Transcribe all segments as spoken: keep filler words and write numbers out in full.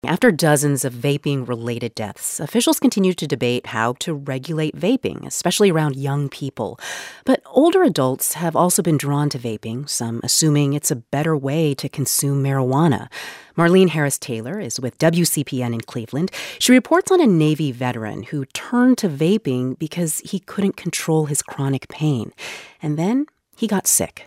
After dozens of vaping-related deaths, officials continue to debate how to regulate vaping, especially around young people. But older adults have also been drawn to vaping, some assuming it's a better way to consume marijuana. Marlene Harris-Taylor is with W C P N in Cleveland. She reports on a Navy veteran who turned to vaping because he couldn't control his chronic pain. And then he got sick.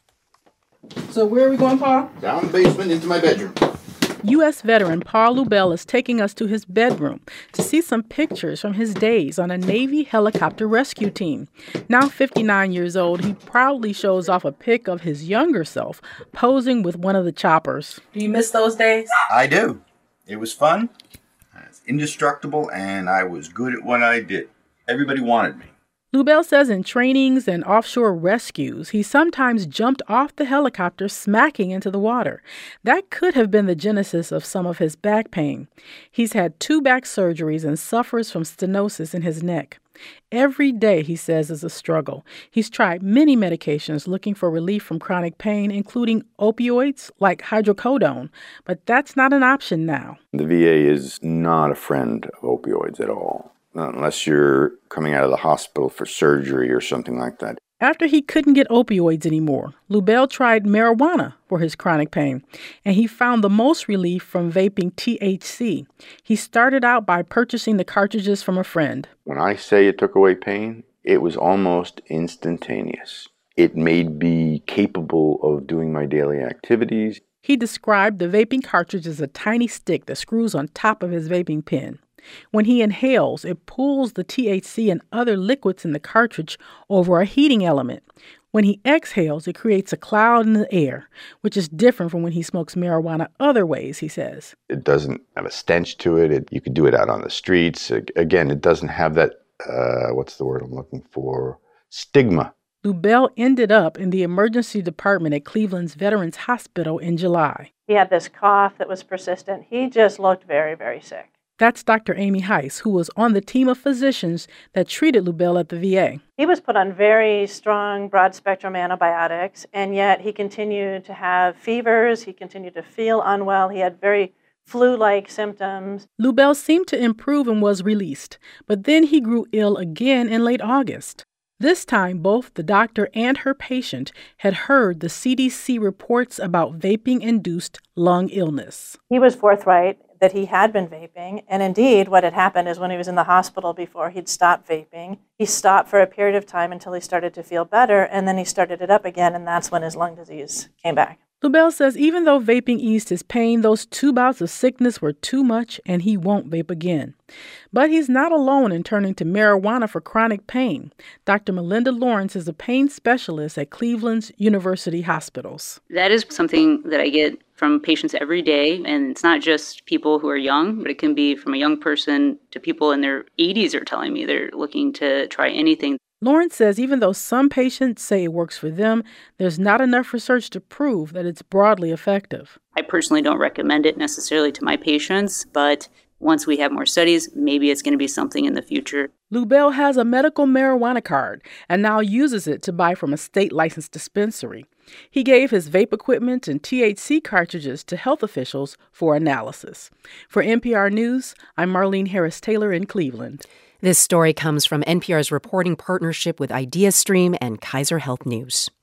So where are we going, Paul? Down the basement into my bedroom. U S veteran Paul Lubell is taking us to his bedroom to see some pictures from his days on a Navy helicopter rescue team. Now fifty-nine years old, he proudly shows off a pic of his younger self posing with one of the choppers. Do you miss those days? I do. It was fun, I was indestructible, and I was good at what I did. Everybody wanted me. Lubell says in trainings and offshore rescues, he sometimes jumped off the helicopter smacking into the water. That could have been the genesis of some of his back pain. He's had two back surgeries and suffers from stenosis in his neck. Every day, he says, is a struggle. He's tried many medications looking for relief from chronic pain, including opioids like hydrocodone, but that's not an option now. The V A is not a friend of opioids at all, unless you're coming out of the hospital for surgery or something like that. After he couldn't get opioids anymore, Lubell tried marijuana for his chronic pain, and he found the most relief from vaping T H C. He started out by purchasing the cartridges from a friend. When I say it took away pain, it was almost instantaneous. It made me capable of doing my daily activities. He described the vaping cartridge as a tiny stick that screws on top of his vaping pen. When he inhales, it pulls the T H C and other liquids in the cartridge over a heating element. When he exhales, it creates a cloud in the air, which is different from when he smokes marijuana other ways, he says. It doesn't have a stench to it. it you could do it out on the streets. Again, it doesn't have that, uh, what's the word I'm looking for, stigma. Lubell ended up in the emergency department at Cleveland's Veterans Hospital in July. He had this cough that was persistent. He just looked very, very sick. That's Doctor Amy Heiss, who was on the team of physicians that treated Lubell at the V A. He was put on very strong, broad-spectrum antibiotics, and yet he continued to have fevers. He continued to feel unwell. He had very flu-like symptoms. Lubell seemed to improve and was released, but then he grew ill again in late August. This time, both the doctor and her patient had heard the C D C reports about vaping-induced lung illness. He was forthright that he had been vaping, and indeed what had happened is when he was in the hospital before he'd stopped vaping, he stopped for a period of time until he started to feel better, and then he started it up again, and that's when his lung disease came back. Lubell says even though vaping eased his pain, those two bouts of sickness were too much and he won't vape again. But he's not alone in turning to marijuana for chronic pain. Doctor Melinda Lawrence is a pain specialist at Cleveland's University Hospitals. That is something that I get from patients every day, and it's not just people who are young, but it can be from a young person to people in their eighties are telling me they're looking to try anything. Lawrence says even though some patients say it works for them, there's not enough research to prove that it's broadly effective. I personally don't recommend it necessarily to my patients, but once we have more studies, maybe it's going to be something in the future. Lubell has a medical marijuana card and now uses it to buy from a state-licensed dispensary. He gave his vape equipment and T H C cartridges to health officials for analysis. For N P R News, I'm Marlene Harris-Taylor in Cleveland. This story comes from N P R's reporting partnership with IdeaStream and Kaiser Health News.